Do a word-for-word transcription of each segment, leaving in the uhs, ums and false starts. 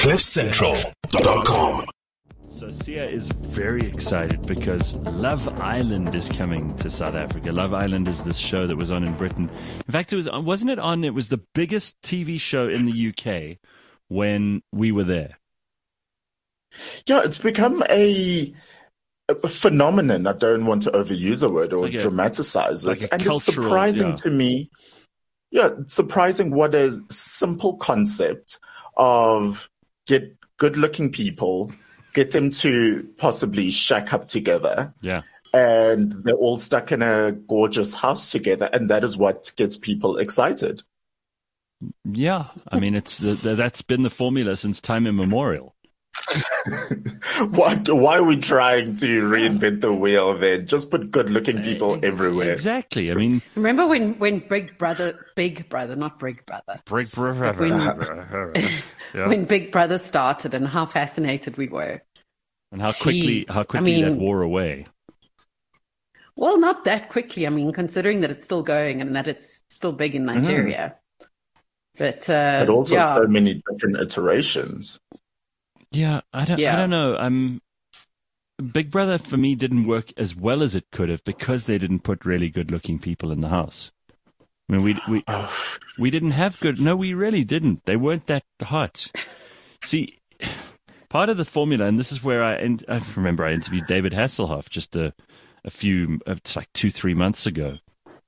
cliff central dot com. So Sia is very excited because Love Island is coming to South Africa. Love Island is this show that was on in Britain. In fact, it was wasn't it on? It was the biggest T V show in the U K when we were there. Yeah, it's become a, a phenomenon. I don't want to overuse a word or like a, dramatize it. Like and it's surprising yeah. to me. Yeah, it's surprising what a simple concept of get good-looking people, get them to possibly shack up together. Yeah. And they're all stuck in a gorgeous house together. And that is what gets people excited. Yeah. I mean, it's the, the, that's been the formula since time immemorial. What, why are we trying to reinvent the wheel then? Just put good-looking people everywhere. Exactly. I mean, remember when, when Big Brother, Big Brother, not Big Brother, Big Brother, when, yeah. when Big Brother started and how fascinated we were, and how quickly, Jeez. how quickly I mean, that wore away. Well, not that quickly. I mean, considering that it's still going and that it's still big in Nigeria, mm. but uh, but also yeah. so many different iterations. Yeah, I don't. Yeah. I don't know. Um, Big Brother for me didn't work as well as it could have because they didn't put really good-looking people in the house. I mean, we we we didn't have good. No, we really didn't. They weren't that hot. See, part of the formula, and this is where I. And I remember I interviewed David Hasselhoff just a a few. It's like two, three months ago,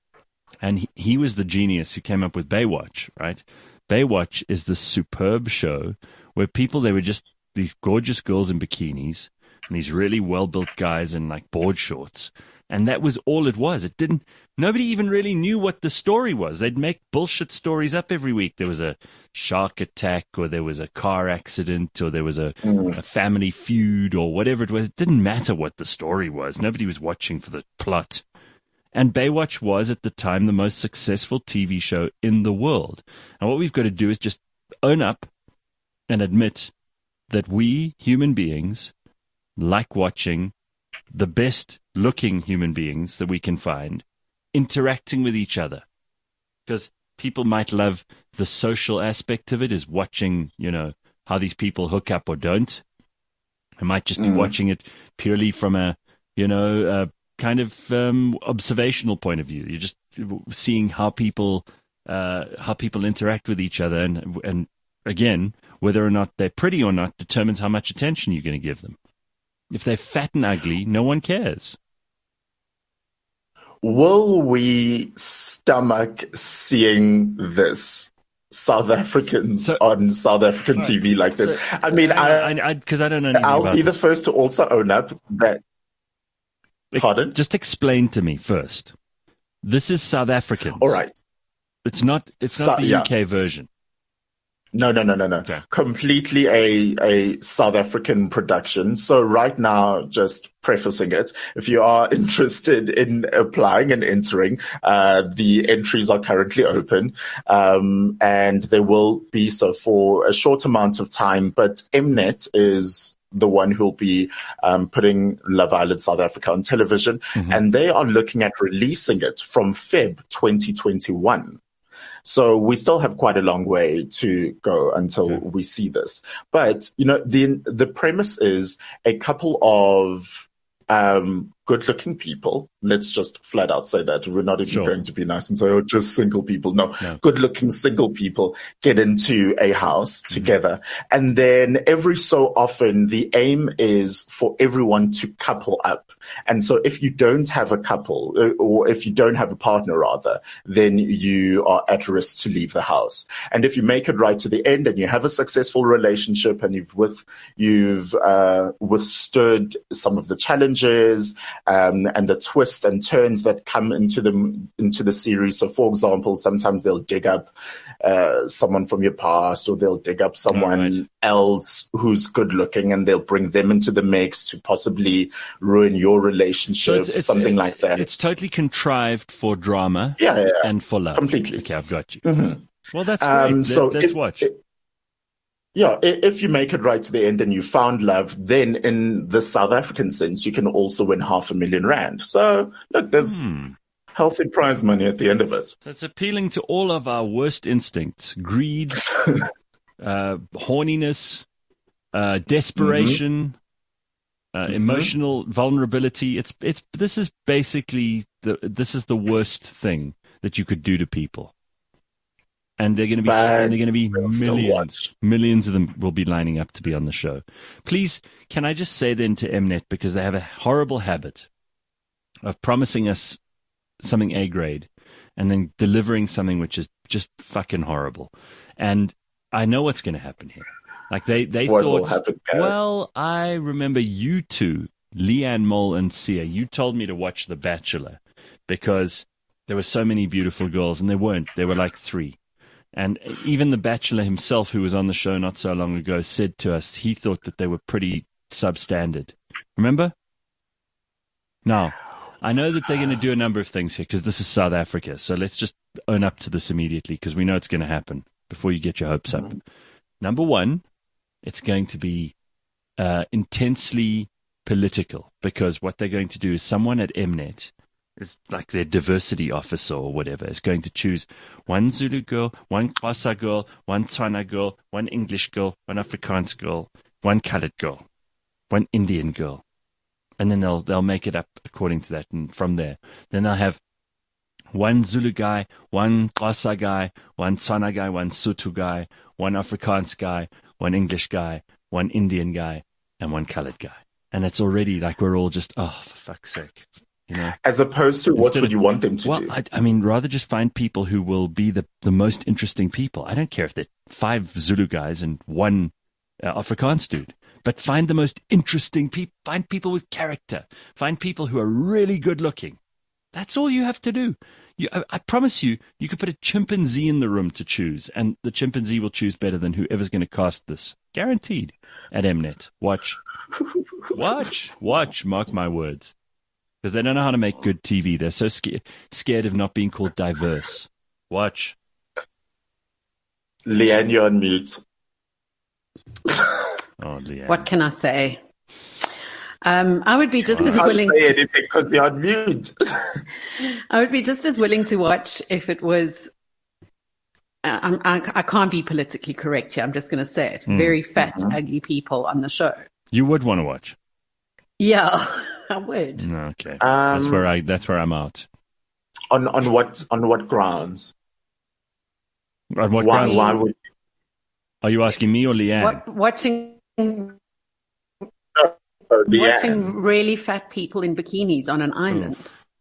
and he, he was the genius who came up with Baywatch. Right, Baywatch is this superb show where people they were just. These gorgeous girls in bikinis and these really well-built guys in like board shorts. And that was all it was. It didn't, nobody even really knew what the story was. They'd make bullshit stories up every week. There was a shark attack or there was a car accident or there was a, mm. a family feud or whatever it was. It didn't matter what the story was. Nobody was watching for the plot. And Baywatch was at the time the most successful T V show in the world. And what we've got to do is just own up and admit that we human beings like watching the best looking human beings that we can find interacting with each other. Because people might love the social aspect of it, is watching, you know, how these people hook up or don't. I might just be mm. watching it purely from a, you know, a kind of um, observational point of view. You're just seeing how people, uh, how people interact with each other. And, and again, whether or not they're pretty or not determines how much attention you're going to give them. If they're fat and ugly, no one cares. Will we stomach seeing this? South Africans so, on South African sorry, T V like this. So, I mean, I because I, I, I don't know. I'll about be this. the first to also own up that. Pardon? Just explain to me first. This is South Africans. All right. It's not. It's not so, the U K yeah. version. No, no, no, no, no. Okay. Completely a, a South African production. So right now, just prefacing it, if you are interested in applying and entering, uh, the entries are currently open. Um, and they will be so for a short amount of time, but Mnet is the one who'll be um, putting Love Island South Africa on television. Mm-hmm. And they are looking at releasing it from February twenty twenty-one. So we still have quite a long way to go until yeah. we see this. But, you know, the the premise is a couple of um good-looking people. Let's just flat out say that. We're not even sure. going to be nice and say, oh, just single people. No, no. Good-looking single people get into a house mm-hmm. together. And then every so often, the aim is for everyone to couple up. And so if you don't have a couple, or if you don't have a partner, rather, then you are at risk to leave the house. And if you make it right to the end and you have a successful relationship and you've with, you've uh, withstood some of the challenges, Um, and the twists and turns that come into the into the series. So, for example, sometimes they'll dig up uh, someone from your past, or they'll dig up someone right. else who's good looking, and they'll bring them into the mix to possibly ruin your relationship, so it's, it's, it, something like that. It's totally contrived for drama, yeah, yeah, yeah. and for love. Completely. Okay, I've got you. Mm-hmm. Well, that's great. Um, so Let, let's if, watch. It, Yeah, if you make it right to the end and you found love, then in the South African sense, you can also win half a million rand. So, look, there's hmm. healthy prize money at the end of it. So it's appealing to all of our worst instincts: greed, uh, horniness, uh, desperation, Mm-hmm. uh, Mm-hmm. emotional vulnerability. It's it's this is basically the this is the worst thing that you could do to people. And they're going to be But and they're going to be we'll still millions, watch. millions of them will be lining up to be on the show. Please, can I just say then to Mnet, because they have a horrible habit of promising us something A grade and then delivering something which is just fucking horrible. And I know what's going to happen here. Like they, they What thought, will happen, Gareth? well, I remember you two, Leanne Mole and Sia, you told me to watch The Bachelor because there were so many beautiful girls, and there weren't. There were like three. And even The Bachelor himself, who was on the show not so long ago, said to us he thought that they were pretty substandard. Remember? Now, I know that they're going to do a number of things here because this is South Africa. So let's just own up to this immediately because we know it's going to happen before you get your hopes up. Number one, it's going to be uh, intensely political because what they're going to do is someone at Mnet, is like their diversity officer or whatever, is going to choose one Zulu girl, one Xhosa girl, one Tswana girl, one English girl, one Afrikaans girl, one colored girl, one Indian girl. And then they'll they'll make it up according to that. And from there, then they'll have one Zulu guy, one Xhosa guy, one Tswana guy, one Sotho guy, one Afrikaans guy, one English guy, one Indian guy, and one colored guy. And it's already like we're all just, oh, for fuck's sake. You know? As opposed to what Instead would of- you want them to well, do? I, I mean, rather just find people who will be the, the most interesting people. I don't care if they're five Zulu guys and one uh, Afrikaans dude, but find the most interesting people. Find people with character. Find people who are really good looking. That's all you have to do. You, I, I promise you, you could put a chimpanzee in the room to choose, and the chimpanzee will choose better than whoever's going to cast this. Guaranteed. At Mnet. Watch. Watch. Watch. Mark my words. Because they don't know how to make good T V. They're so sca- scared of not being called diverse. Watch. Leanne, you're on mute. Oh, Leanne. What can I say? Um, I would be just as Can't willing. say anything because you're on mute. I would be just as willing to watch if it was. Uh, I'm, I, I can't be politically correct here. I'm just going to say it. Very fat, ugly people on the show. You would want to watch. Yeah, I would. No, okay. that's Um, where I. That's where I'm out. on on what on what grounds? On what Why grounds? why would Are you asking me or Leanne? What, watching uh, Leanne? watching really fat people in bikinis on an island.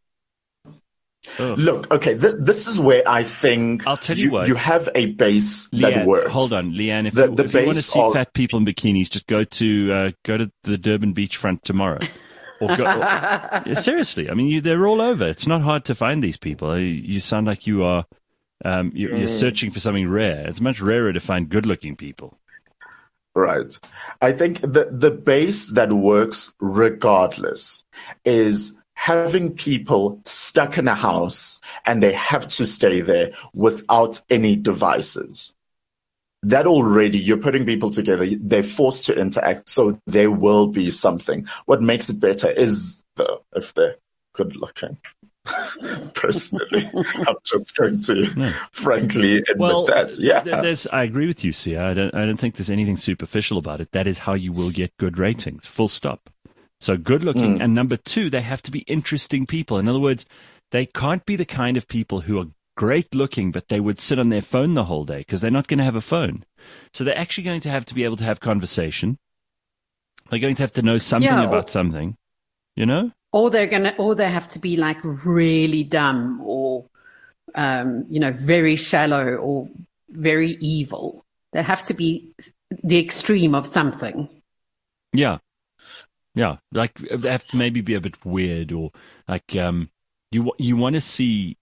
Oh. Look, okay, th- this is where I think I'll tell you what. you have a base that Leanne, works. hold on, Leanne. If, The- you, the if you want to base see of- fat people in bikinis, just go to uh, go to the Durban beachfront tomorrow. Or go, or- Yeah, seriously, I mean, you, they're all over. It's not hard to find these people. You, you sound like you are um, you're, you're searching for something rare. It's much rarer to find good-looking people. Right. I think the, the base that works regardless is having people stuck in a house and they have to stay there without any devices. That already, you're putting people together, they're forced to interact, so there will be something. What makes it better is the, if they're good looking. Personally, I'm just going to No. frankly admit Well, that. Yeah. th- there's, I agree with you, Sia. I don't, I don't think there's anything superficial about it. That is how you will get good ratings, full stop. So good looking. And number two, they have to be interesting people. In other words, they can't be the kind of people who are great looking, but they would sit on their phone the whole day because they're not going to have a phone. So they're actually going to have to be able to have conversation. They're going to have to know something Yeah, or- about something, you know? Or they're gonna, or they have to be like really dumb, or um, you know, very shallow, or very evil. They have to be the extreme of something. Yeah. Yeah. Like they have to maybe be a bit weird, or like um, you, wa- you want to see,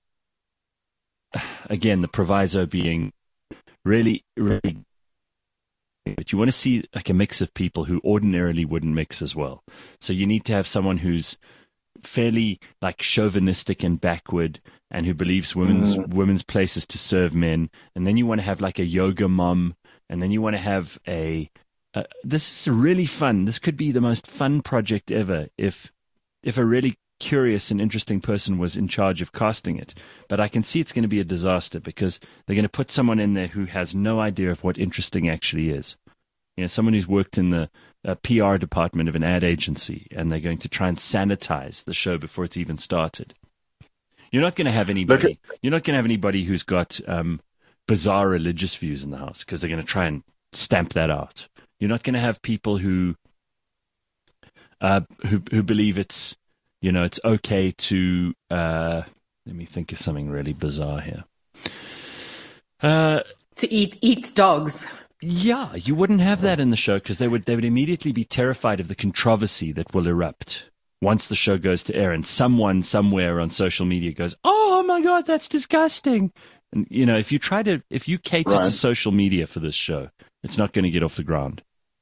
again, the proviso being really, really, but you want to see like a mix of people who ordinarily wouldn't mix as well. So you need to have someone who's fairly like chauvinistic and backward, and who believes women's women's place is to serve men. And then you want to have like a yoga mom, and then you want to have a. Uh, this is really fun. This could be the most fun project ever if if a really curious and interesting person was in charge of casting it. But I can see it's going to be a disaster because they're going to put someone in there who has no idea of what interesting actually is. You know, someone who's worked in the uh, P R department of an ad agency, and they're going to try and sanitize the show before it's even started. You're not going to have anybody. At, you're not going to have anybody who's got um, bizarre religious views in the house, because they're going to try and stamp that out. You're not going to have people who, uh, who who believe it's, you know, it's okay to. Uh, let me think of something really bizarre here. Uh, to eat eat dogs. Yeah, you wouldn't have that in the show, because they would they would immediately be terrified of the controversy that will erupt once the show goes to air, and someone somewhere on social media goes, "Oh my God, that's disgusting." And you know, if you try to, if you cater right. to social media for this show, it's not going to get off the ground.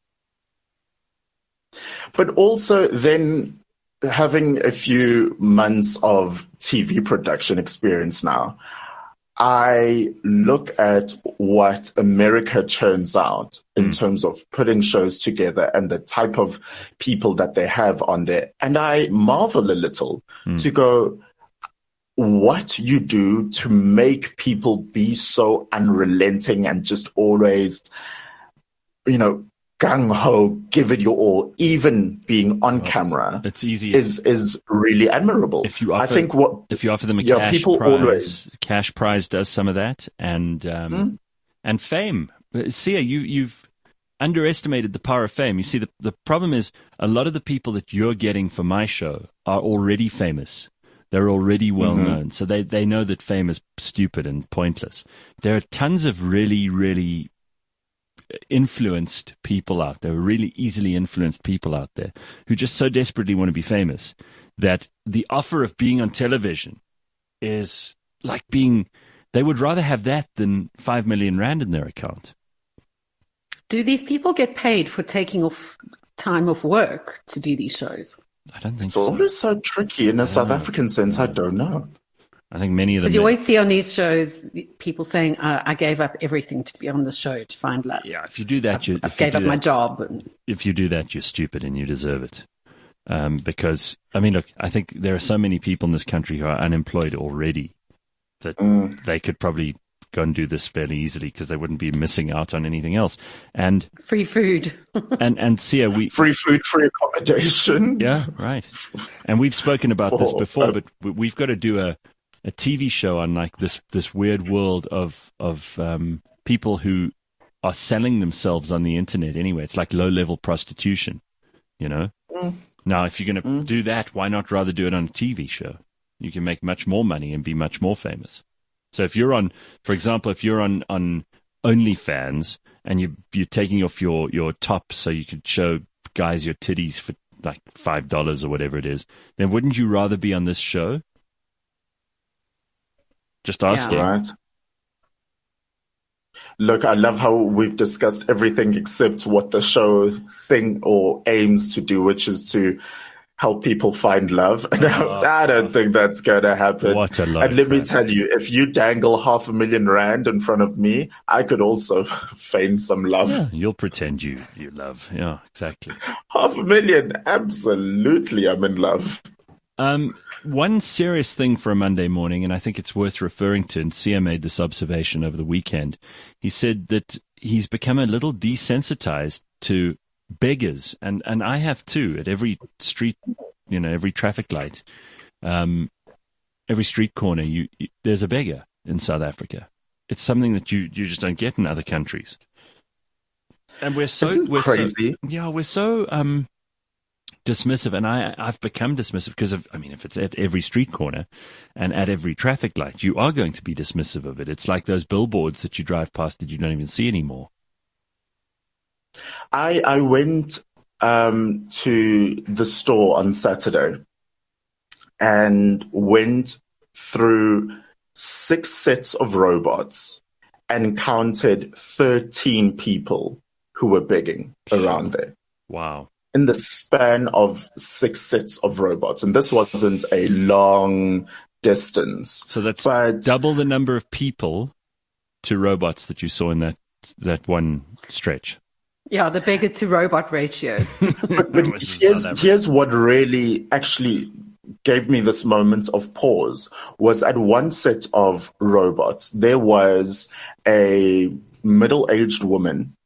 But also, then having a few months of T V production experience now, I look at what America churns out in mm. terms of putting shows together and the type of people that they have on there. And I marvel a little mm. to go, what you do to make people be so unrelenting and just always, you know, gung-ho, give it your all, even being on well, camera. It's easy. Is is really admirable. If you offer, I think what if you offer them a yeah, cash people prize, always, cash prize does some of that, and um, mm. and fame. Sia, you you've underestimated the power of fame. You see, the the problem is a lot of the people that you're getting for my show are already famous. They're already well mm-hmm. known, so they they know that fame is stupid and pointless. There are tons of really really influenced people out there, really easily influenced people out there, who just so desperately want to be famous that the offer of being on television is like being, they would rather have that than five million rand in their account. Do these people get paid for taking off time off work to do these shows? I don't think it's so. It's always so tricky in a South African sense. I don't know. I think many of them. Because you always see on these shows people saying, uh, "I gave up everything to be on the show to find love." Yeah, if you do that, you I gave up that, my job. And... If you do that, you're stupid and you deserve it. Um, because I mean, look, I think there are so many people in this country who are unemployed already that mm. they could probably go and do this fairly easily, because they wouldn't be missing out on anything else. And free food. and and Sia, we free food, free accommodation. Yeah, right. And we've spoken about For, this before, uh, but we've got to do a. a T V show on like this, this weird world of, of, um, people who are selling themselves on the internet anyway. It's like low level prostitution, you know? Mm. Now, if you're going to mm. do that, why not rather do it on a T V show? You can make much more money and be much more famous. So if you're on, for example, if you're on, on OnlyFans and you, you're taking off your, your top so you could show guys your titties for like five dollars or whatever it is, then wouldn't you rather be on this show? Just asking. Yeah. Right. Look, I love how we've discussed everything except what the show thing or aims to do, which is to help people find love. And oh, I don't think that's going to happen. What a and let me tell you, if you dangle half a million rand in front of me, I could also feign some love. Yeah, you'll pretend you, you love. Yeah, exactly. Half a million. Absolutely, I'm in love. Um, one serious thing for a Monday morning, and I think it's worth referring to, and Sia made this observation over the weekend. He said that he's become a little desensitized to beggars, and, and I have too. At every street, you know, every traffic light, um, every street corner, you, you there's a beggar in South Africa. It's something that you, you just don't get in other countries. And we're so Isn't we're crazy. So, yeah, we're so um. dismissive, and I, I've become dismissive because of, I mean, if it's at every street corner and at every traffic light, you are going to be dismissive of it. It's like those billboards that you drive past that you don't even see anymore. I I went um, to the store on Saturday and went through six sets of robots and counted thirteen people who were begging around there. Wow. In the span of six sets of robots. And this wasn't a long distance. So that's but, double the number of people to robots that you saw in that that one stretch. Yeah, the beggar to robot ratio. but but here's, here's what really actually gave me this moment of pause, was at one set of robots, there was a middle-aged woman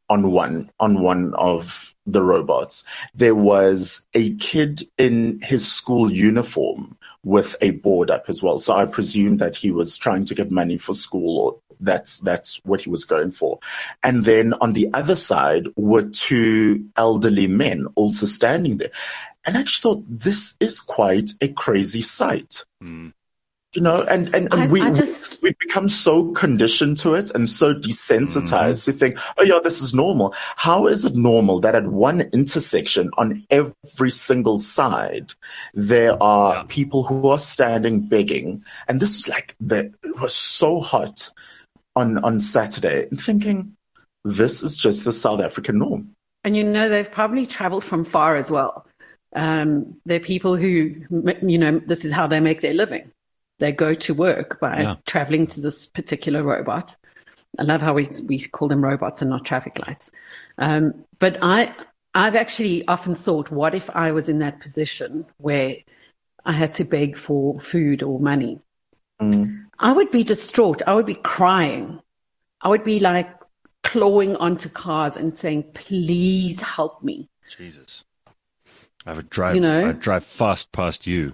on one, on one of the robots. There was a kid in his school uniform with a board up as well. So I presume that he was trying to get money for school, or that's, that's what he was going for. And then on the other side were two elderly men also standing there. And I just thought, this is quite a crazy sight. Mm. You know, and, and, and I, we, I just... we become so conditioned to it and so desensitized mm-hmm. to think, oh yeah, this is normal. How is it normal that at one intersection on every single side, there are yeah. people who are standing begging? And this is like, the, it was so hot on, on Saturday, and thinking, this is just the South African norm. And you know, they've probably traveled from far as well. Um, they're people who, you know, this is how they make their living. They go to work by yeah. traveling to this particular robot. I love how we we call them robots and not traffic lights. Um, but I, I've actually often thought, what if I was in that position where I had to beg for food or money? Mm. I would be distraught. I would be crying. I would be like clawing onto cars and saying, please help me. Jesus. I would drive, you know? I'd drive fast past you.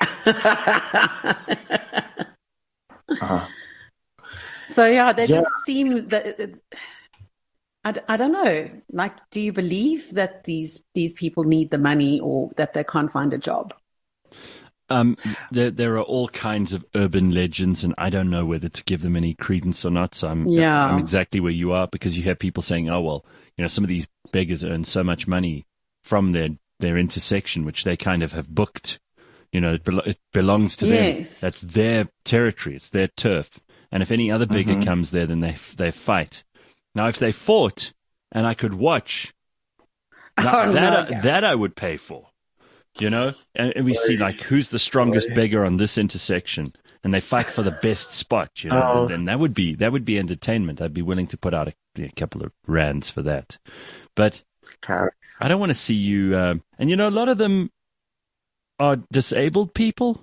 uh, so yeah, they yeah. just seem that I, I don't know. Like, do you believe that these these people need the money, or that they can't find a job? Um, there there are all kinds of urban legends, and I don't know whether to give them any credence or not. So I'm yeah. I'm exactly where you are, because you hear people saying, "Oh well, you know, some of these beggars earn so much money from their their intersection, which they kind of have booked." You know, it, be- it belongs to yes. them. That's their territory. It's their turf. And if any other beggar mm-hmm. comes there, then they they fight. Now, if they fought and I could watch, that, oh, that, no, I, that I would pay for. You know? And, and we see, like, who's the strongest beggar on this intersection? And they fight for the best spot, you know? Oh. And, and that would be that would be entertainment. I'd be willing to put out a, a couple of rands for that. But I don't want to see you... Um, and, you know, a lot of them are disabled people,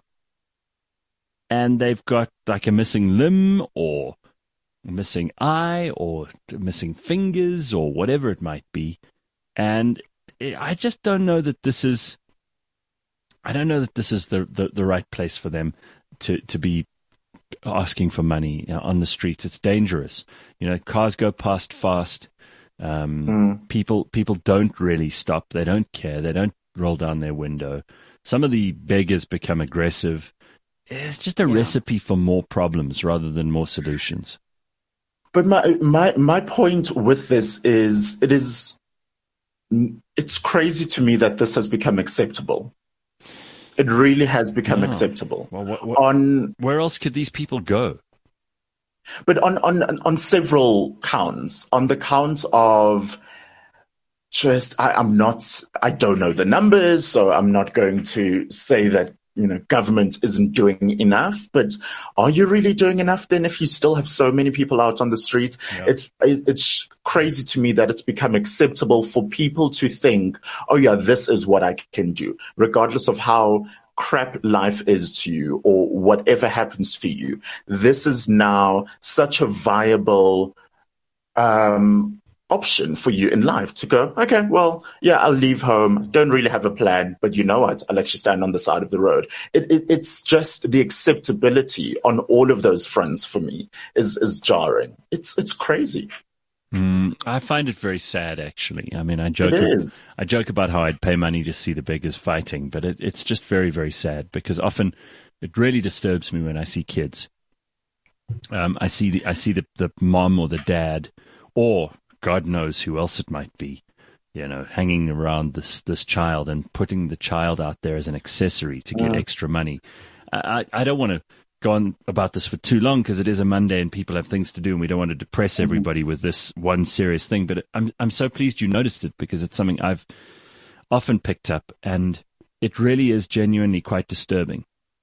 and they've got like a missing limb or a missing eye or missing fingers or whatever it might be. And I just don't know that this is, I don't know that this is the, the, the right place for them to, to be asking for money, you know, on the streets. It's dangerous. You know, cars go past fast. Um, mm. People, people don't really stop. They don't care. They don't roll down their window. Some of the beggars become aggressive. It's just a yeah. recipe for more problems rather than more solutions. But my my my point with this is, it is it's crazy to me that this has become acceptable. It really has become oh. acceptable. Well, what, what, on where else could these people go? But on on on several counts, on the count of. Just, I, I'm not, I don't know the numbers, so I'm not going to say that, you know, government isn't doing enough, but are you really doing enough then if you still have so many people out on the streets? Yeah. It's, it's crazy to me that it's become acceptable for people to think, oh yeah, this is what I can do, regardless of how crap life is to you or whatever happens to you. This is now such a viable, um, option for you in life to go, okay, well, yeah, I'll leave home. Don't really have a plan, but you know what? I'll actually stand on the side of the road. It, it, it's just the acceptability on all of those fronts for me is, is jarring. It's, it's crazy. Mm, I find it very sad, actually. I mean, I joke, about, I joke about how I'd pay money to see the beggars fighting, but it, it's just very, very sad, because often it really disturbs me when I see kids. Um, I see the, I see the, the mom or the dad, or God knows who else it might be, you know, hanging around this, this child and putting the child out there as an accessory to get yeah. extra money. I, I don't want to go on about this for too long, because it is a Monday and people have things to do, and we don't want to depress everybody with this one serious thing. But I'm I'm so pleased you noticed it, because it's something I've often picked up, and it really is genuinely quite disturbing.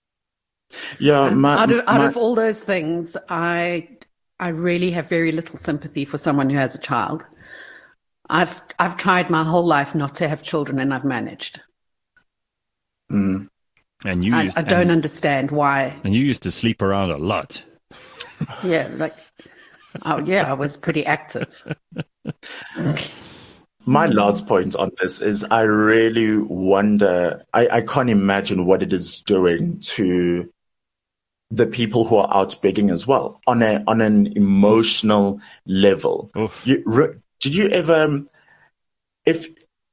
Yeah, my, out of out my... of all those things, I. I really have very little sympathy for someone who has a child. I've I've tried my whole life not to have children, and I've managed. Mm. And you, I, used, I don't and, understand why. And you used to sleep around a lot. Yeah, like, oh yeah, I was pretty active. My last point on this is I really wonder, I, I can't imagine what it is doing to the people who are out begging as well on a on an emotional level. You, re, did you ever, if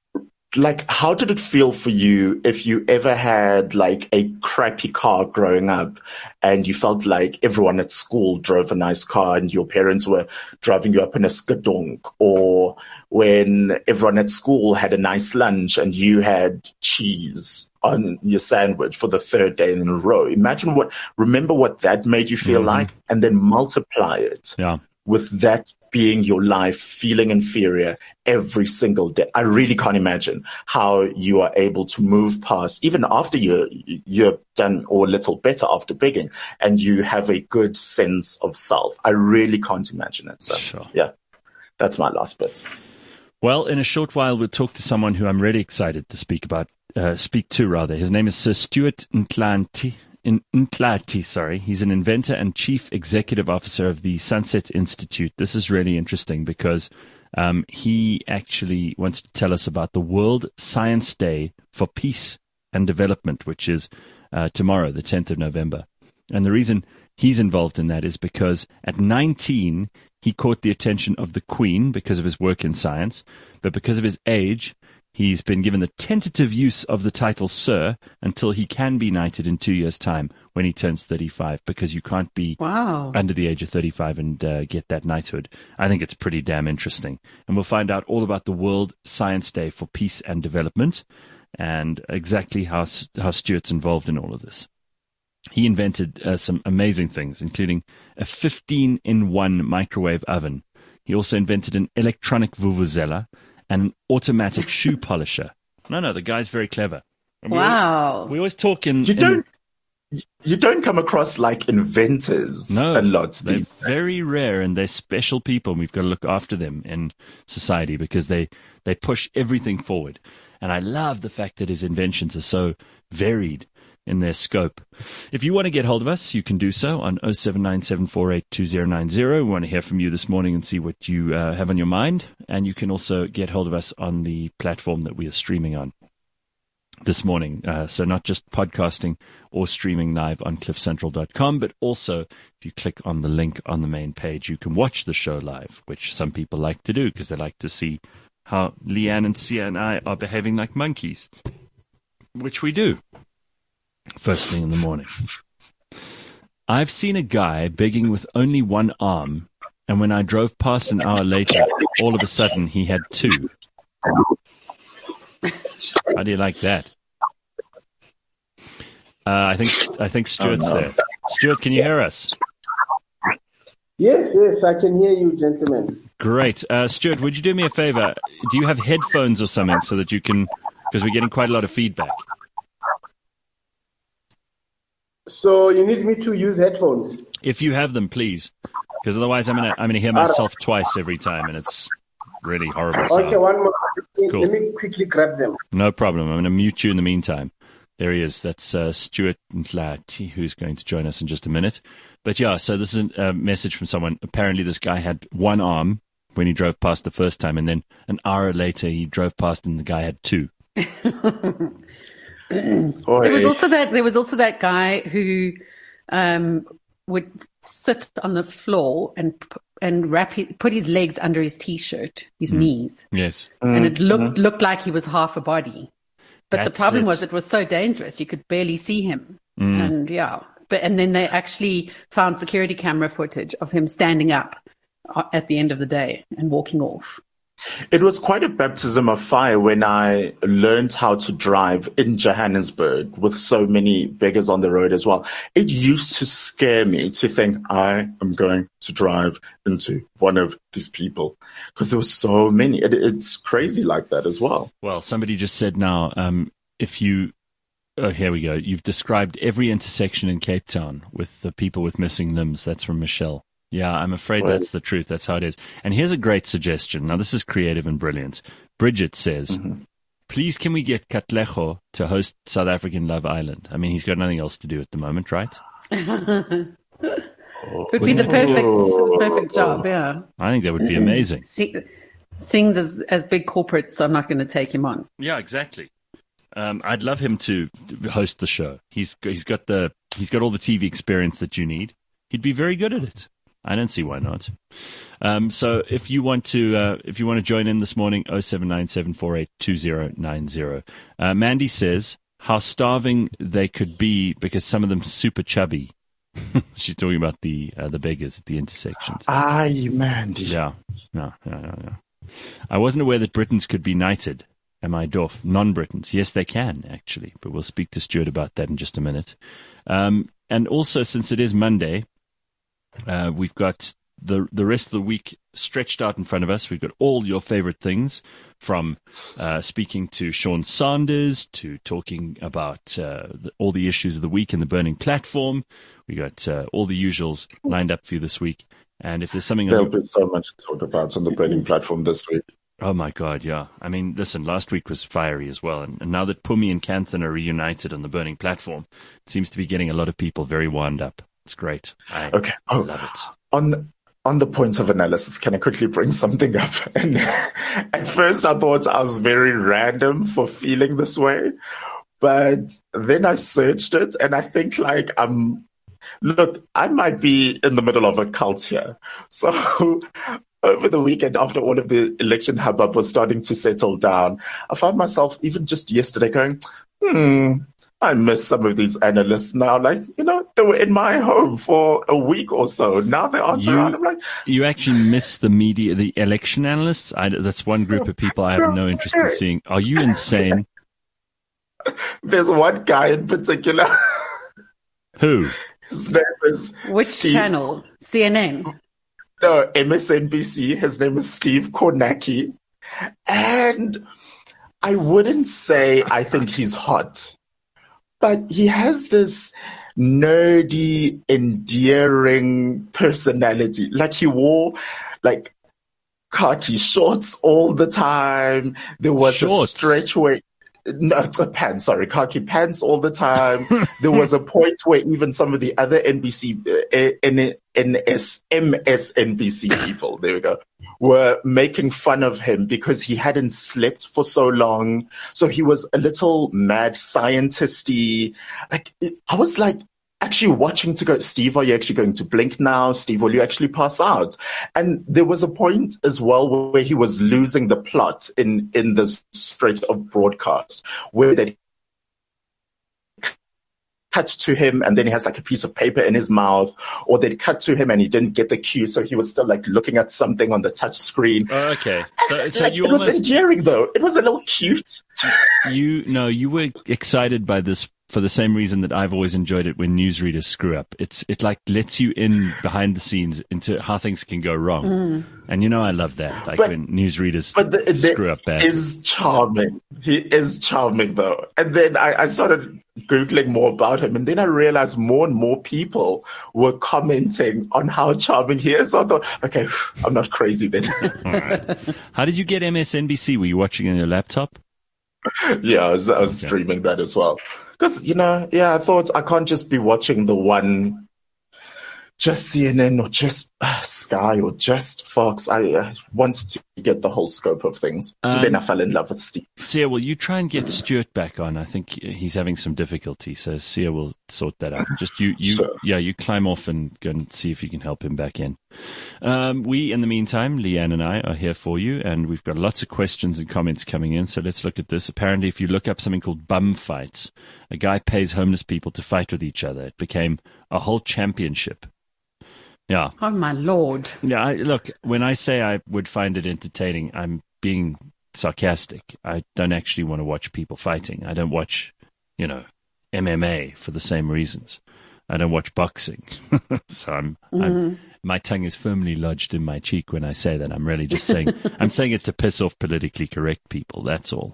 like, how did it feel for you if you ever had like a crappy car growing up and you felt like everyone at school drove a nice car and your parents were driving you up in a skadonk, or when everyone at school had a nice lunch and you had cheese on your sandwich for the third day in a row? Imagine what, remember what that made you feel mm-hmm. like, and then multiply it. Yeah. With that being your life, feeling inferior every single day. I really can't imagine how you are able to move past, even after you're, you're done or a little better after begging, and you have a good sense of self. I really can't imagine it. So, sure. yeah, that's my last bit. Well, in a short while, we'll talk to someone who I'm really excited to speak about, uh, speak to rather. His name is Sir Stuart Ntlati. In Ntlati, sorry. He's an inventor and chief executive officer of the Sunset Institute. This is really interesting because um, he actually wants to tell us about the World Science Day for Peace and Development, which is uh, tomorrow, the tenth of November. And the reason he's involved in that is because at nineteen, he caught the attention of the Queen because of his work in science, but because of his age, he's been given the tentative use of the title Sir until he can be knighted in two years' time when he turns thirty-five, because you can't be wow. under the age of thirty-five and uh, get that knighthood. I think it's pretty damn interesting. And we'll find out all about the World Science Day for Peace and Development and exactly how, how Stuart's involved in all of this. He invented uh, some amazing things, including a fifteen in one microwave oven. He also invented an electronic vuvuzela and an automatic shoe polisher. No, no, the guy's very clever. And wow. We always, we always talk in... You in, don't you don't come across, like, inventors no, a lot they're these days. Very rare, and they're special people, and we've got to look after them in society because they, they push everything forward. And I love the fact that his inventions are so varied in their scope. If you want to get hold of us, you can do so on oh seven nine seven four eight two oh nine oh. We want to hear from you this morning and see what you uh, have on your mind. And you can also get hold of us on the platform that we are streaming on this morning. Uh, so not just podcasting or streaming live on cliff central dot com, but also if you click on the link on the main page, you can watch the show live, which some people like to do because they like to see how Leanne and Sia and I are behaving like monkeys, which we do. First thing in the morning. I've seen a guy begging with only one arm, and when I drove past an hour later, all of a sudden he had two. How do you like that? Uh, I think I think Stuart's oh, no. there. Stuart, can you hear us? Yes, yes, I can hear you, gentlemen. Great. Uh, Stuart, would you do me a favor? Do you have headphones or something so that you can, because we're getting quite a lot of feedback. So you need me to use headphones? If you have them, please, because otherwise I'm gonna I'm gonna hear myself twice every time, and it's really horrible. Okay, sound. one more. Cool. Let me quickly grab them. No problem. I'm gonna mute you in the meantime. There he is. That's uh, Stuart Ntlati, who's going to join us in just a minute. But yeah, so this is a message from someone. Apparently, this guy had one arm when he drove past the first time, and then an hour later he drove past, and the guy had two. There was also that there was also that guy who um, would sit on the floor and and wrap his, put his legs under his t-shirt, his mm. knees. Yes, and it looked mm-hmm. looked like he was half a body. But That's the problem it. was it was so dangerous you could barely see him. Mm. And yeah, but and then they actually found security camera footage of him standing up at the end of the day and walking off. It was quite a baptism of fire when I learned how to drive in Johannesburg with so many beggars on the road as well. It used to scare me to think I am going to drive into one of these people because there were so many. It, it's crazy like that as well. Well, somebody just said now, um, if you, oh, here we go. You've described every intersection in Cape Town with the people with missing limbs. That's from Michelle. Yeah, I'm afraid right. that's the truth. That's how it is. And here's a great suggestion. Now, this is creative and brilliant. Bridget says, mm-hmm. please can we get Katlego to host South African Love Island? I mean, he's got nothing else to do at the moment, right? Would be the perfect perfect job, yeah. I think that would be amazing. See, Things as, as big corporates are not going to take him on. Yeah, exactly. Um, I'd love him to host the show. He's he's got the he's got all the T V experience that you need. He'd be very good at it. I don't see why not. Um, so if you want to uh, if you want to join in this morning, oh seven nine seven four eight two oh nine oh. Uh, Mandy says how starving they could be because some of them super chubby. She's talking about the uh, the beggars at the intersections. Aye, Mandy. Yeah, no, no, no, no. I wasn't aware that Britons could be knighted. Am I doff? Non-Britons. Yes, they can, actually. But we'll speak to Stuart about that in just a minute. Um, and also, since it is Monday, uh, we've got the the rest of the week stretched out in front of us. We've got all your favorite things, from uh, speaking to Sean Sanders to talking about uh, the, all the issues of the week in the Burning Platform. We got uh, all the usuals lined up for you this week. And if there's something... There'll be so much to talk about on the Burning Platform this week. Oh, my God, yeah. I mean, listen, last week was fiery as well. And, and now that Pumi and Canthan are reunited on the Burning Platform, it seems to be getting a lot of people very wound up. It's great. I okay. Oh, love it. On the, on the point of analysis, can I quickly bring something up? And at first I thought I was very random for feeling this way. But then I searched it, and I think, like, I'm... Look, I might be in the middle of a cult here. So over the weekend, after all of the election hubbub was starting to settle down, I found myself even just yesterday going, hmm, I miss some of these analysts now. Like, you know, they were in my home for a week or so. Now they aren't you, around. I'm like, you actually miss the media, the election analysts? I, that's one group of people I have no interest in seeing. Are you insane? There's one guy in particular. Who? His name is Which Steve, channel? C N N? No, M S N B C. His name is Steve Kornacki. And I wouldn't say I think he's hot, but he has this nerdy, endearing personality. Like, he wore, like, khaki shorts all the time. There was Shorts. a stretch where... No, pants, sorry, khaki pants all the time. There was a point where even some of the other N B C, uh, N- NS, M S N B C people, there we go, were making fun of him because he hadn't slept for so long. So he was a little mad scientist-y. Like, I was like, actually watching to go, Steve, are you actually going to blink now? Steve, will you actually pass out? And there was a point as well where he was losing the plot in, in this stretch of broadcast, where they cut to him and then he has like a piece of paper in his mouth, or they'd cut to him and he didn't get the cue, so he was still like looking at something on the touch screen. Oh, okay. So, so like, you it almost, was endearing though. It was a little cute. you, no, you were excited by this for the same reason that I've always enjoyed it when newsreaders screw up. It's it like lets you in behind the scenes into how things can go wrong. Mm. And you know I love that. Like but, when newsreaders but the, the, screw up bad. He is charming. He is charming though. And then I, I started Googling more about him, and then I realized more and more people were commenting on how charming he is. So I thought, okay, I'm not crazy then. All right. How did you get M S N B C? Were you watching on your laptop? Yeah, I was, I was okay. streaming that as well. Because, you know, yeah, I thought I can't just be watching the one, just C N N or just uh, Sky or just Fox. I uh, wanted to get the whole scope of things. Um, and then I fell in love with Steve. Sia, will you try and get Stuart back on? I think he's having some difficulty, so Sia will sort that out. Just you, you, sure. yeah, you climb off and go and see if you can help him back in. Um, we, in the meantime, Leanne and I are here for you, and we've got lots of questions and comments coming in, so let's look at this. Apparently, if you look up something called bum fights, a guy pays homeless people to fight with each other. It became a whole championship. Yeah. Oh, my Lord. Yeah, I, look, when I say I would find it entertaining, I'm being sarcastic. I don't actually want to watch people fighting. I don't watch, you know, M M A for the same reasons. I don't watch boxing. so I'm, mm-hmm. I'm, my tongue is firmly lodged in my cheek when I say that. I'm really just saying, I'm saying it to piss off politically correct people. That's all.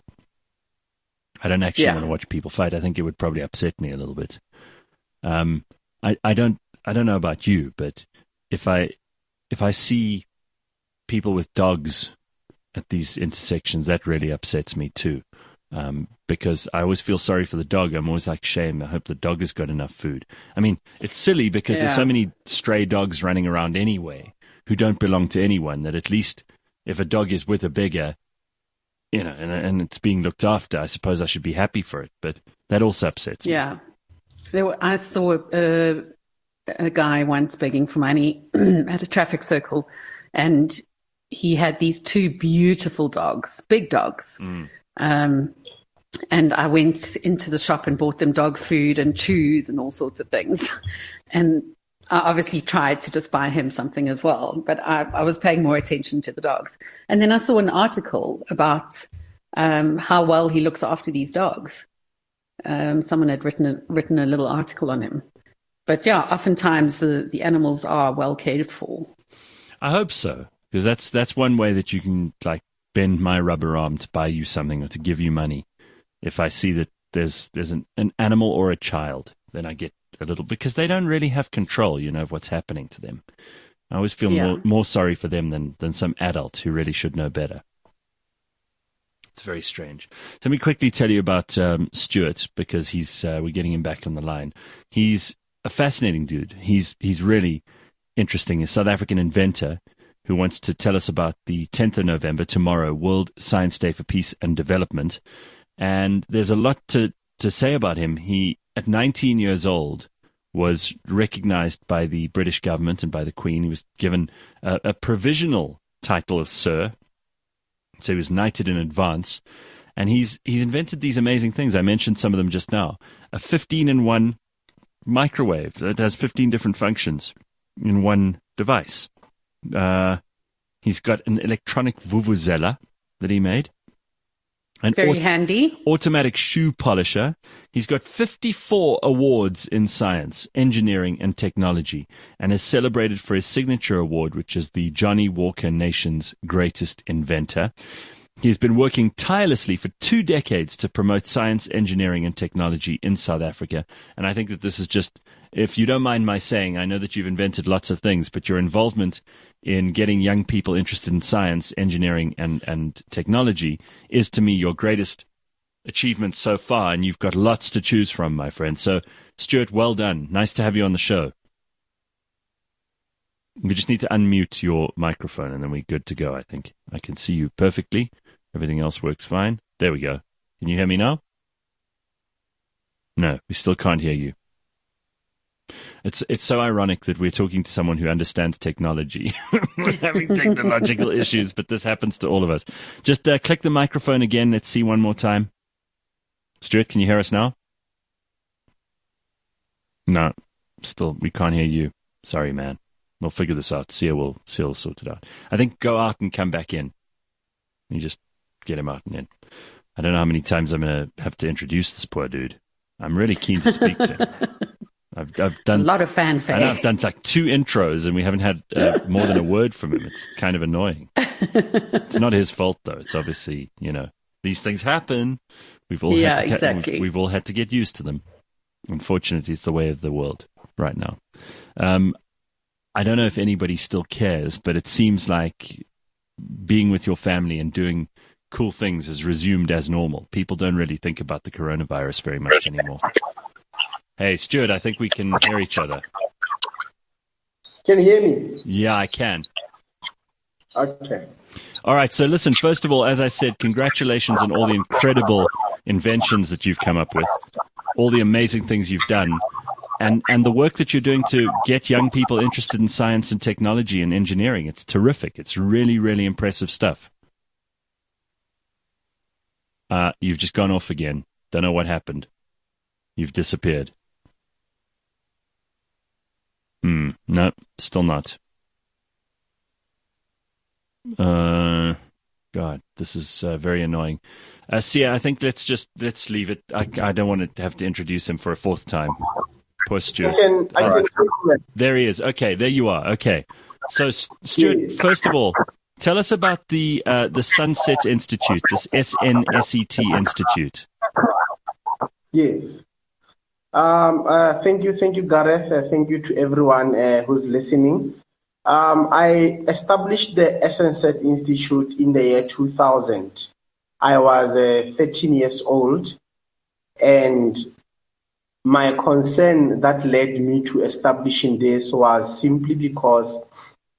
I don't actually yeah. want to watch people fight. I think it would probably upset me a little bit. Um, I, I don't, I don't know about you, but if I, if I see people with dogs at these intersections, that really upsets me too. Um, because I always feel sorry for the dog. I'm always like, shame. I hope the dog has got enough food. I mean, it's silly because yeah. there's so many stray dogs running around anyway who don't belong to anyone that at least if a dog is with a bigger, you know, and, and it's being looked after, I suppose I should be happy for it. But that also upsets me. Yeah. There were, I saw a, a guy once begging for money at a traffic circle, and he had these two beautiful dogs, big dogs. Mm. Um, and I went into the shop and bought them dog food and chews and all sorts of things. And I obviously tried to just buy him something as well, but I, I was paying more attention to the dogs. And then I saw an article about um, how well he looks after these dogs. Um, someone had written a, written a little article on him. But yeah, oftentimes the, the animals are well cared for. I hope so, because that's that's one way that you can like bend my rubber arm to buy you something or to give you money. If I see that there's there's an, an animal or a child, then I get a little, because they don't really have control, you know, of what's happening to them. I always feel Yeah. more more sorry for them than than some adult who really should know better. It's very strange. So let me quickly tell you about um, Stuart, because he's uh, we're getting him back on the line. He's a fascinating dude. He's he's really interesting. A South African inventor who wants to tell us about the tenth of November, tomorrow, World Science Day for Peace and Development. And there's a lot to, to say about him. He, at nineteen years old, was recognized by the British government and by the Queen. He was given a, a provisional title of Sir. So he was knighted in advance. And he's he's invented these amazing things. I mentioned some of them just now. A fifteen in one microwave that has fifteen different functions in one device. Uh, he's got an electronic vuvuzela that he made. An Very aut- handy. automatic shoe polisher. He's got fifty-four awards in science, engineering, and technology, and is celebrated for his signature award, which is the Johnny Walker Nation's Greatest Inventor. He's been working tirelessly for two decades to promote science, engineering, and technology in South Africa. And I think that this is just, if you don't mind my saying, I know that you've invented lots of things, but your involvement in getting young people interested in science, engineering, and, and technology is, to me, your greatest achievement so far. And you've got lots to choose from, my friend. So, Stuart, well done. Nice to have you on the show. We just need to unmute your microphone, and then we're good to go, I think. I can see you perfectly. Everything else works fine. There we go. Can you hear me now? No, we still can't hear you. It's it's so ironic that we're talking to someone who understands technology. We're having technological issues, but this happens to all of us. Just uh, click the microphone again. Let's see one more time. Stuart, can you hear us now? No, still, we can't hear you. Sorry, man. We'll figure this out. Sia will, Sia will sort it out. I think go out and come back in. You just get him out and in. I don't know how many times I'm going to have to introduce this poor dude. I'm really keen to speak to him. I've, I've done A lot of I fanfare. know I've done like two intros and we haven't had uh, more than a word from him. It's kind of annoying. It's not his fault though. It's obviously, you know, these things happen. We've all Yeah, had to, exactly. we've, we've all had to get used to them. Unfortunately, it's the way of the world right now. Um, I don't know if anybody still cares, but it seems like being with your family and doing cool things is resumed as normal. People don't really think about the coronavirus very much anymore. Hey, Stuart, I think we can hear each other. Can you hear me? Yeah, I can. Okay. All right, so listen, first of all, as I said, congratulations on all the incredible inventions that you've come up with, all the amazing things you've done, and, and the work that you're doing to get young people interested in science and technology and engineering. It's terrific. It's really, really impressive stuff. Uh, you've just gone off again. Don't know what happened. You've disappeared. Hmm, no, still not. Uh, God, this is uh, very annoying. Uh, Sia, I think let's just let's leave it. I, I don't want to have to introduce him for a fourth time. Poor I Stuart. can, I Uh, can there he is. Okay, there you are. Okay, so S- Stuart, Yes. first of all, tell us about the uh, the Sunset Institute, this S N S E T Institute. Yes. Um, uh, thank you, thank you, Gareth. Uh, thank you to everyone uh, who's listening. Um, I established the S N S E T Institute in the year two thousand. I was uh, thirteen years old, and my concern that led me to establishing this was simply because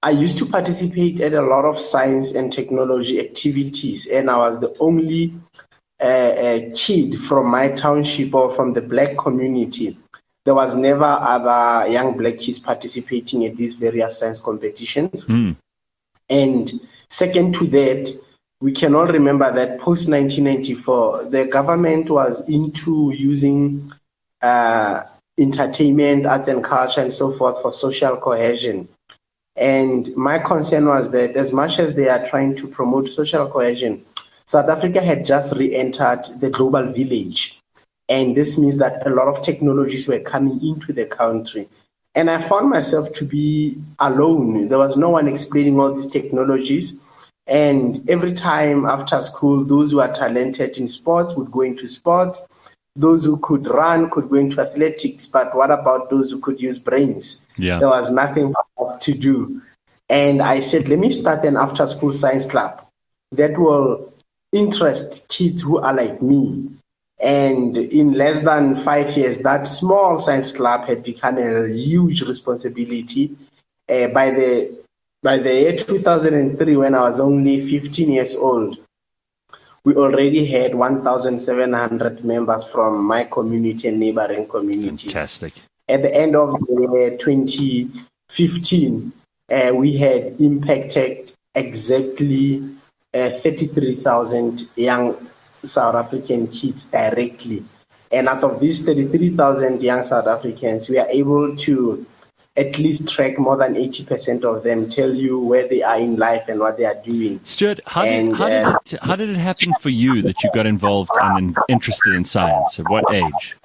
I used to participate at a lot of science and technology activities, and I was the only uh, uh, kid from my township or from the black community. There was never other young black kids participating at these various science competitions. Mm. And second to that, we can all remember that post nineteen ninety-four, the government was into using uh, entertainment, arts and culture and so forth for social cohesion. And my concern was that as much as they are trying to promote social cohesion, South Africa had just re-entered the global village. And this means that a lot of technologies were coming into the country. And I found myself to be alone. There was no one explaining all these technologies. And every time after school, those who are talented in sports would go into sports. Those who could run could go into athletics. But what about those who could use brains? Yeah. There was nothing to do. And I said, let me start an after-school science club that will interest kids who are like me. And in less than five years, that small science club had become a huge responsibility. Uh, by the by the year two thousand three, when I was only fifteen years old, we already had one thousand seven hundred members from my community and neighboring communities. Fantastic. At the end of the year twenty fifteen, uh, we had impacted exactly uh, thirty-three thousand young South African kids directly. And out of these thirty-three thousand young South Africans, we are able to at least track more than eighty percent of them, tell you where they are in life and what they are doing. Stuart, how, and, did, how, did, uh, it, how did it happen for you that you got involved and interested in science? At what age?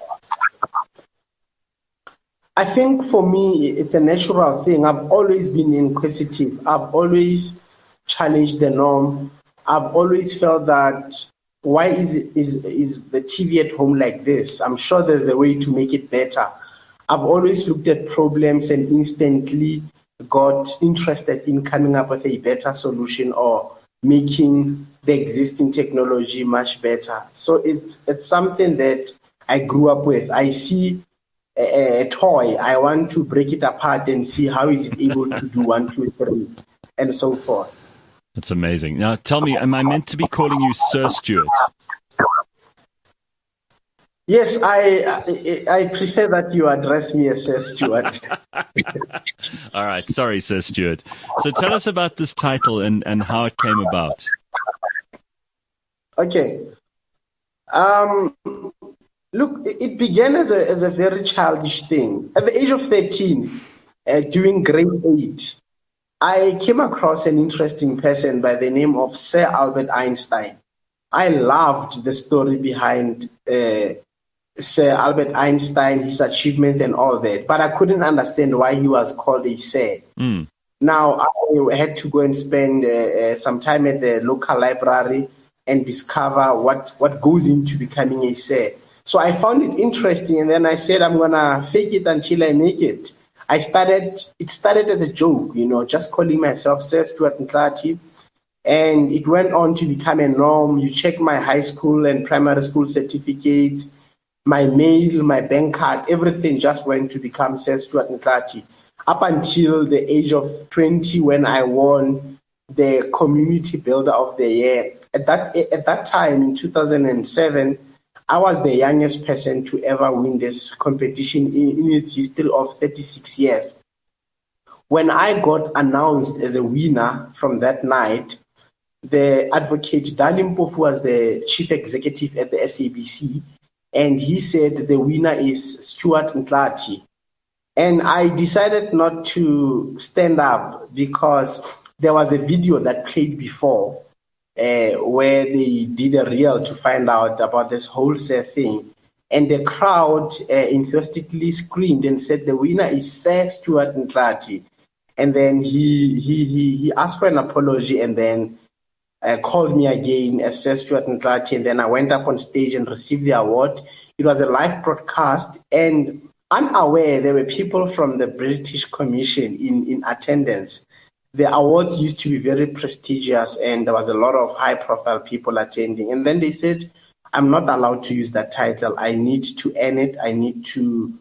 I think for me, it's a natural thing. I've always been inquisitive. I've always challenged the norm. I've always felt that why is, it, is, is the T V at home like this? I'm sure there's a way to make it better. I've always looked at problems and instantly got interested in coming up with a better solution or making the existing technology much better. So it's it's something that I grew up with. I see a, a toy, I want to break it apart and see how is it able to do one, two, three, and so forth. That's amazing. Now tell me, am I meant to be calling you Sir Stuart? Yes, I, I I prefer that you address me as Sir Stuart. All right, sorry, Sir Stuart. So tell us about this title and, and how it came about. Okay. Um, look, it began as a as a very childish thing. At the age of thirteen, uh, during grade eight, I came across an interesting person by the name of Sir Albert Einstein. I loved the story behind uh, Sir Albert Einstein, his achievements and all that, but I couldn't understand why he was called a Sir. Mm. Now, I had to go and spend uh, uh, some time at the local library and discover what, what goes into becoming a Sir. So I found it interesting, and then I said, I'm going to fake it until I make it. I started, it started as a joke, you know, just calling myself Sir Stuart Ntlati, and it went on to become a norm. You check my high school and primary school certificates, my mail, my bank card, everything just went to become Sir Stuart Ntlati. Up until the age of twenty, when I won the Community Builder of the Year. At that at that time, in two thousand seven, I was the youngest person to ever win this competition in, in its history of thirty-six years. When I got announced as a winner from that night, the advocate Dali Mpofu was the chief executive at the S A B C, and he said the winner is Stuart Ntlati. And I decided not to stand up because there was a video that played before uh, where they did a reel to find out about this whole Sir thing. And the crowd uh, enthusiastically screamed and said the winner is Sir Stuart Ntlati. And then he, he, he, he asked for an apology and then uh, called me again as Sir Stuart Ntlati. And then I went up on stage and received the award. It was a live broadcast, and unaware, there were people from the British Commission in, in attendance. The awards used to be very prestigious, and there was a lot of high-profile people attending. And then they said, I'm not allowed to use that title. I need to earn it. I need to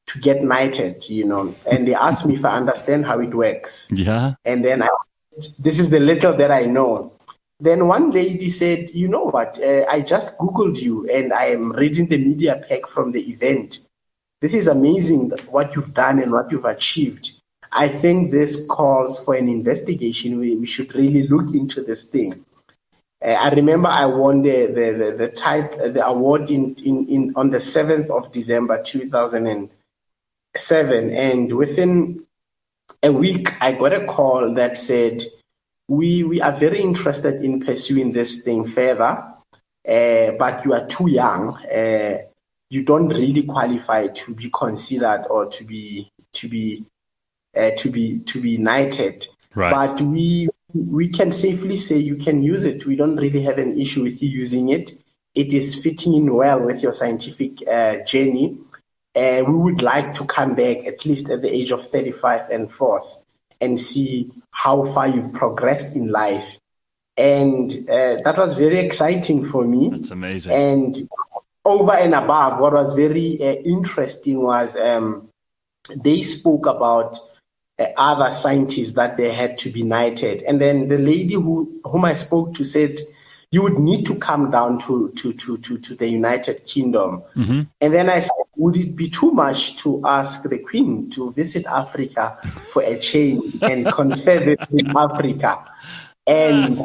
to get knighted, you know, and they asked me if I understand how it works. Yeah. And then I, this is the little that I know. Then one lady said, you know what, uh, I just Googled you and I am reading the media pack from the event. This is amazing what you've done and what you've achieved. I think this calls for an investigation. We, we should really look into this thing. Uh, I remember I won the the the, the type the award in, in, in on the seventh of December two thousand seven, and within a week I got a call that said we we are very interested in pursuing this thing further, uh, but you are too young. Uh, you don't really qualify to be considered or to be to be uh, to be to be knighted. Right. But we. We can safely say you can use it. We don't really have an issue with you using it. It is fitting in well with your scientific uh, journey. Uh, we would like to come back at least at the age of thirty-five and forth and see how far you've progressed in life. And uh, that was very exciting for me. That's amazing. And over and above, what was very uh, interesting was um, they spoke about Uh, other scientists that they had to be knighted. And then the lady who whom I spoke to said, you would need to come down to, to, to, to, to the United Kingdom. Mm-hmm. And then I said, would it be too much to ask the Queen to visit Africa for a change and confer this in Africa? And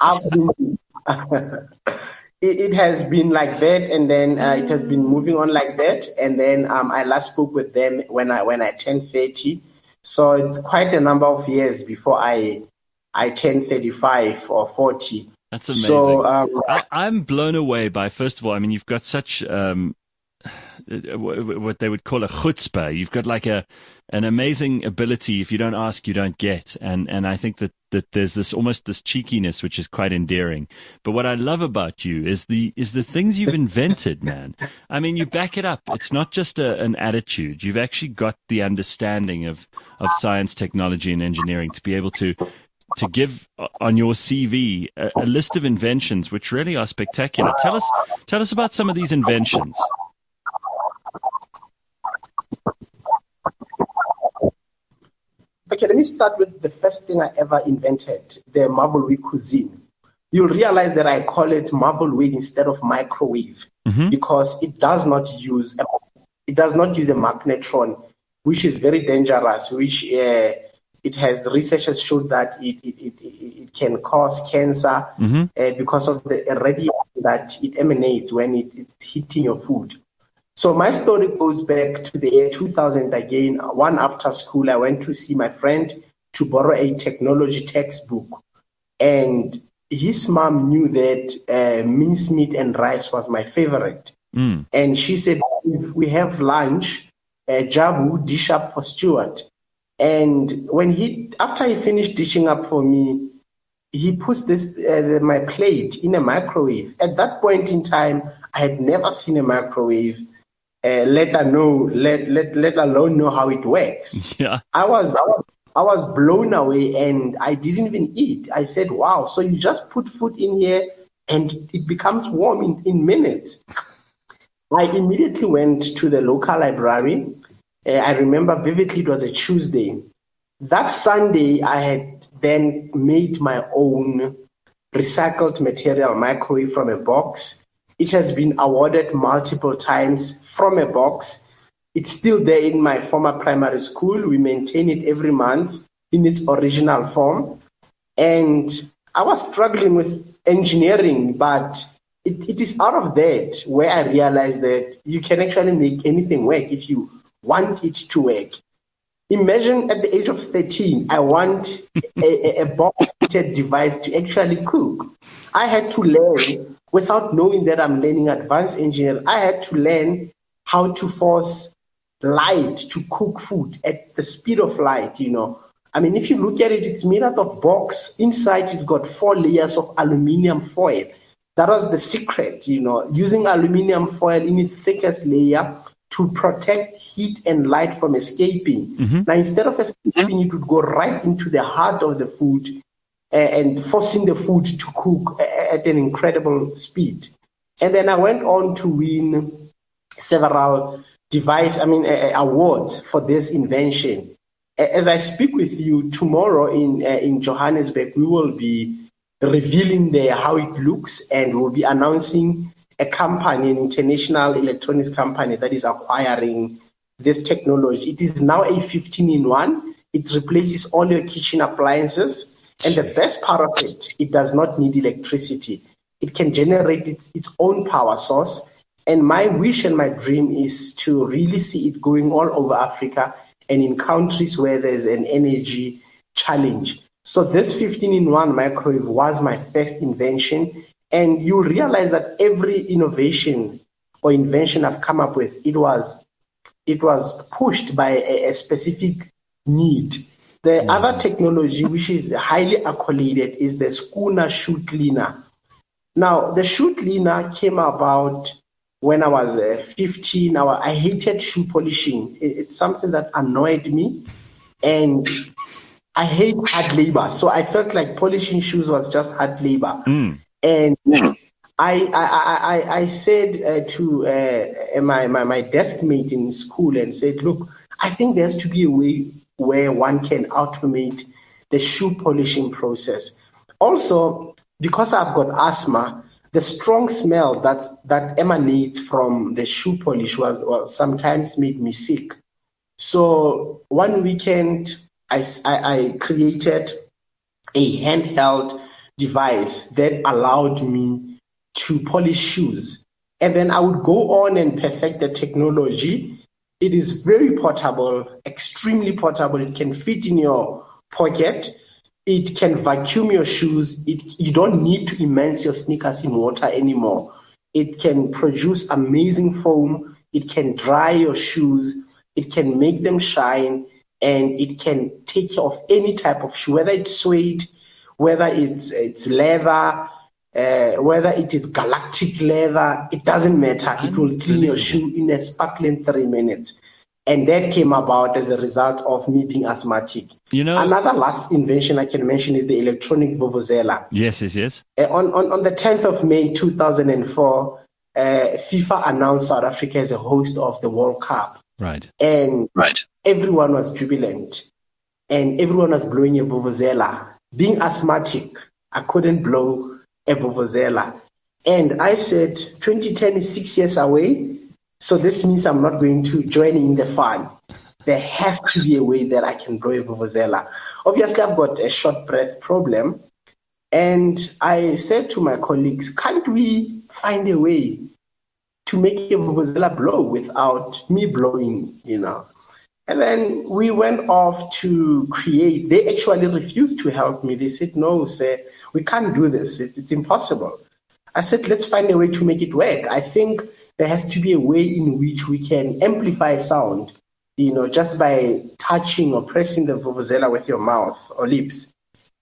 it, it has been like that, and then uh, it has been moving on like that. And then um, I last spoke with them when I when I turned thirty. So it's quite a number of years before I I turn thirty-five or forty. That's amazing. So, um, I, I'm blown away by, first of all, I mean, you've got such um, what they would call a chutzpah. You've got like a an amazing ability. If you don't ask, you don't get. And and I think that, that there's this almost this cheekiness which is quite endearing. But what I love about you is the is the things you've invented, man. I mean, you back it up. It's not just a, an attitude. You've actually got the understanding of of science, technology, and engineering to be able to to give on your C V a, a list of inventions which really are spectacular. Tell us tell us about some of these inventions. Okay, let me start with the first thing I ever invented, the Marbleweed cuisine. You'll realize that I call it Marbleweed instead of microwave, mm-hmm. because it does not use a, it does not use a magnetron, which is very dangerous. Which uh, it has researchers showed that it it, it, it can cause cancer, mm-hmm. uh, because of the radiation that it emanates when it, it's hitting your food. So my story goes back to the year two thousand again. One after school, I went to see my friend to borrow a technology textbook. And his mom knew that uh, mincemeat and rice was my favorite. Mm. And she said, if we have lunch, uh, Jabu, dish up for Stuart. And when he, after he finished dishing up for me, he puts this uh, my plate in a microwave. At that point in time, I had never seen a microwave. Uh, let her know, let, let let alone know how it works. Yeah, I was, I was I was blown away, and I didn't even eat. I said, "Wow!" So you just put food in here, and it becomes warm in, in minutes. I immediately went to the local library. Uh, I remember vividly; it was a Tuesday. That Sunday, I had then made my own recycled material microwave from a box. It has been awarded multiple times from a box. It's still there in my former primary school. We maintain it every month in its original form. And I was struggling with engineering, but it, it is out of that where I realized that you can actually make anything work if you want it to work. Imagine at the age of thirteen, I want a, a, a box-fitted device to actually cook. I had to learn, without knowing that I'm learning advanced engineering, I had to learn how to force light to cook food at the speed of light, you know. I mean, if you look at it, it's made out of box. Inside, it's got four layers of aluminum foil. That was the secret, you know, using aluminum foil in its thickest layer to protect heat and light from escaping. Mm-hmm. Now, instead of escaping, it would go right into the heart of the food uh, and forcing the food to cook at an incredible speed. And then I went on to win several device, I mean, uh, awards for this invention. As I speak with you tomorrow in uh, in Johannesburg, we will be revealing there how it looks, and we'll be announcing a company, an international electronics company that is acquiring this technology. It is now a fifteen in one. It replaces all your kitchen appliances. And the best part of it, it does not need electricity. It can generate its, its own power source. And my wish and my dream is to really see it going all over Africa and in countries where there's an energy challenge. So this fifteen in one microwave was my first invention. And you realize that every innovation or invention I've come up with, it was it was pushed by a, a specific need. The mm-hmm. other technology, which is highly accoladed, is the schooner shoe cleaner. Now, the shoe cleaner came about when I was uh, fifteen. I, I hated shoe polishing. It, it's something that annoyed me, and I hate hard labor. So I felt like polishing shoes was just hard labor. Mm. And I, I, I, I said uh, to uh, my, my, my desk mate in school and said, look, I think there has to be a way where one can automate the shoe polishing process. Also, because I've got asthma, the strong smell that, that emanates from the shoe polish was, was sometimes made me sick. So one weekend, I, I, I created a handheld device that allowed me to polish shoes. And then I would go on and perfect the technology. It is very portable, extremely portable. It can fit in your pocket. It can vacuum your shoes. It, you don't need to immerse your sneakers in water anymore. It can produce amazing foam. It can dry your shoes. It can make them shine. And it can take care of any type of shoe, whether it's suede, whether it's it's leather, uh, whether it is galactic leather, it doesn't matter. It will clean your shoe in a sparkling three minutes. And that came about as a result of me being asthmatic. You know, another last invention I can mention is the electronic vuvuzela. Yes, yes, yes. Uh, on, on, on the tenth of May two thousand four, uh, FIFA announced South Africa as a host of the World Cup. Right. And right. everyone was jubilant. And everyone was blowing a vuvuzela. Being asthmatic, I couldn't blow a vuvuzela. And I said, twenty ten is six years away, so this means I'm not going to join in the fun. There has to be a way that I can blow a vuvuzela. Obviously, I've got a short breath problem. And I said to my colleagues, can't we find a way to make a vuvuzela blow without me blowing, you know? And then we went off to create. They actually refused to help me. They said, no, sir, we can't do this. It's, it's impossible. I said, let's find a way to make it work. I think there has to be a way in which we can amplify sound, you know, just by touching or pressing the vuvuzela with your mouth or lips.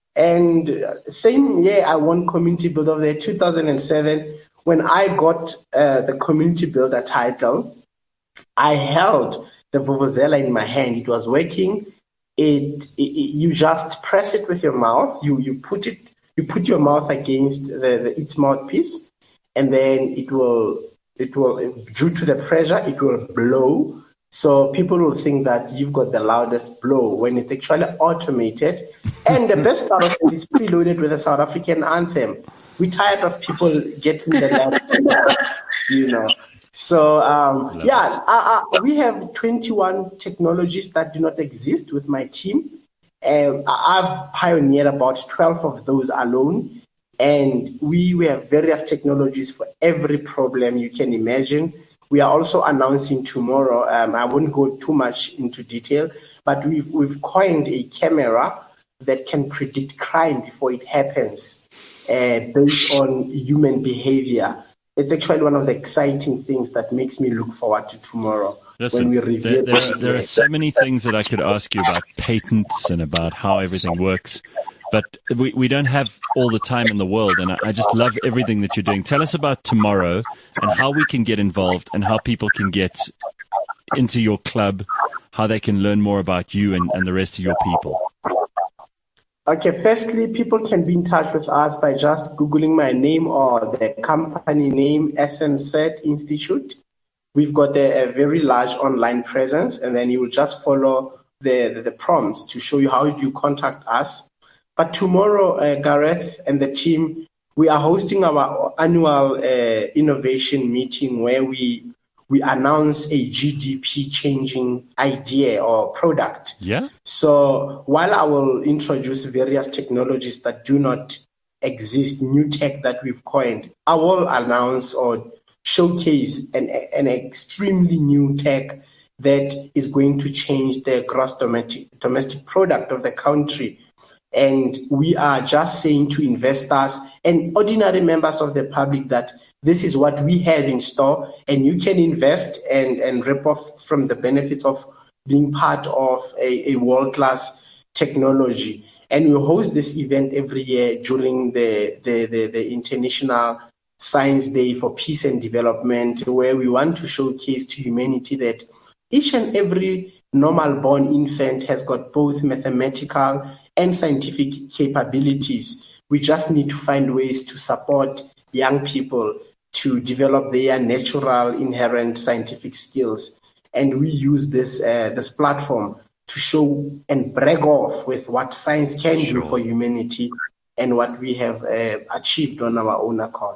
And same year, I won Community Builder of the Year, two thousand seven. When I got uh, the Community Builder title, I held the vuvuzela in my hand. It was working. It, it, it you just press it with your mouth. You you put it you put your mouth against the, the its mouthpiece, and then it will it will due to the pressure it will blow. So people will think that you've got the loudest blow when it's actually automated. And the best part of it is preloaded with a South African anthem. We're tired of people getting the loud, you know. So, um, yeah, uh, uh, we have twenty-one technologies that do not exist with my team. Uh, I've pioneered about twelve of those alone. And we, we have various technologies for every problem you can imagine. We are also announcing tomorrow, um, I won't go too much into detail, but we've, we've coined a camera that can predict crime before it happens uh, based on human behavior. It's actually one of the exciting things that makes me look forward to tomorrow. Listen, when we reveal there, there, there are so many things that I could ask you about patents and about how everything works, but we, we don't have all the time in the world, and I, I just love everything that you're doing. Tell us about tomorrow and how we can get involved and how people can get into your club, how they can learn more about you and, and the rest of your people. Okay, firstly, people can be in touch with us by just Googling my name or the company name, S N Z Institute. we've got a, a very large online presence, and then you will just follow the, the, the prompts to show you how you contact us. But tomorrow, uh, Gareth and the team, we are hosting our annual uh, innovation meeting where we we announce a G D P changing idea or product. Yeah. So while I will introduce various technologies that do not exist, new tech that we've coined, I will announce or showcase an, an extremely new tech that is going to change the gross domestic, domestic product of the country. And we are just saying to investors and ordinary members of the public that this is what we have in store, and you can invest and, and rip off from the benefits of being part of a, a world-class technology. And we host this event every year during the, the, the, the International Science Day for Peace and Development, where we want to showcase to humanity that each and every normal-born infant has got both mathematical and scientific capabilities. We just need to find ways to support young people to develop their natural, inherent scientific skills. And we use this uh, this platform to show and brag off with what science can Sure. do for humanity and what we have uh, achieved on our own accord.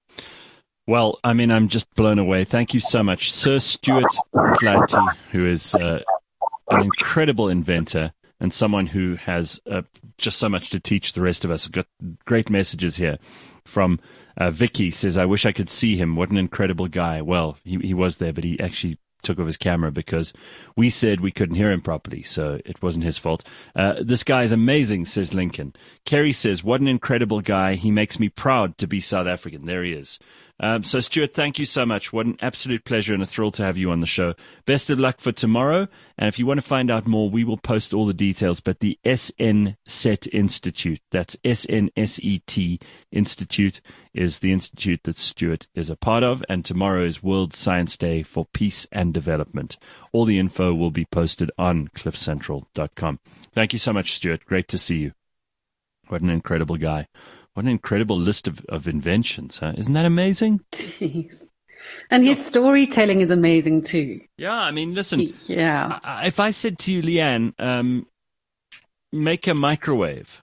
Well, I mean, I'm just blown away. Thank you so much. Sir Stuart Flaherty, who is uh, an incredible inventor and someone who has uh, just so much to teach the rest of us. I've got great messages here from uh, Vicky, says, I wish I could see him. What an incredible guy. Well, he, he was there, but he actually took off his camera because we said we couldn't hear him properly, so it wasn't his fault. Uh, this guy is amazing, says Lincoln. Kerry says, what an incredible guy. He makes me proud to be South African. There he is. Um, so, Stuart, thank you so much. What an absolute pleasure and a thrill to have you on the show. Best of luck for tomorrow. And if you want to find out more, we will post all the details. But the S N S E T Institute, that's S N S E T Institute, is the institute that Stuart is a part of. And tomorrow is World Science Day for Peace and Development. All the info will be posted on cliff central dot com. Thank you so much, Stuart. Great to see you. What an incredible guy. What an incredible list of, of inventions, huh? Isn't that amazing? Jeez. And his storytelling is amazing too. Yeah, I mean, listen. Yeah. I, if I said to you, Leanne, um, make a microwave.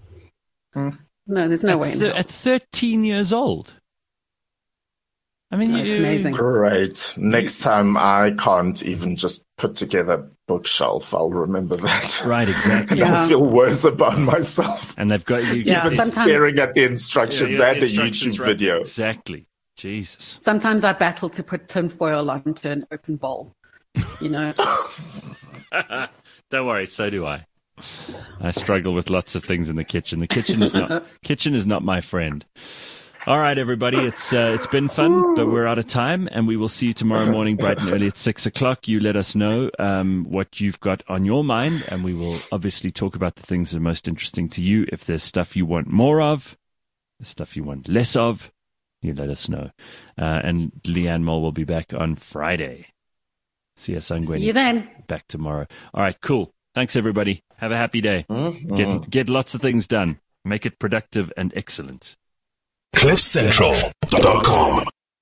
No, there's no at way. Th- no. at thirteen years old. I mean, That's you, amazing. Great. Next time I can't even just put together a bookshelf, I'll remember that. Right, exactly. Yeah. I'll feel worse about myself. And they've got you. Yeah, Even sometimes- staring at the instructions Yeah, yeah, and the the instructions, YouTube right. video. Exactly. Jesus. Sometimes I battle to put tinfoil onto an open bowl. You know. Don't worry, so do I. I struggle with lots of things in the kitchen. The kitchen is not kitchen is not my friend. All right, everybody, it's uh, it's been fun, but we're out of time, and we will see you tomorrow morning, bright and early at six o'clock. You let us know um, what you've got on your mind, and we will obviously talk about the things that are most interesting to you. If there's stuff you want more of, stuff you want less of, you let us know. Uh, and Leanne Moll will be back on Friday. See you, Sangweni. See you then. Back tomorrow. All right, cool. Thanks, everybody. Have a happy day. Mm-hmm. Get get lots of things done. Make it productive and excellent. cliff central dot com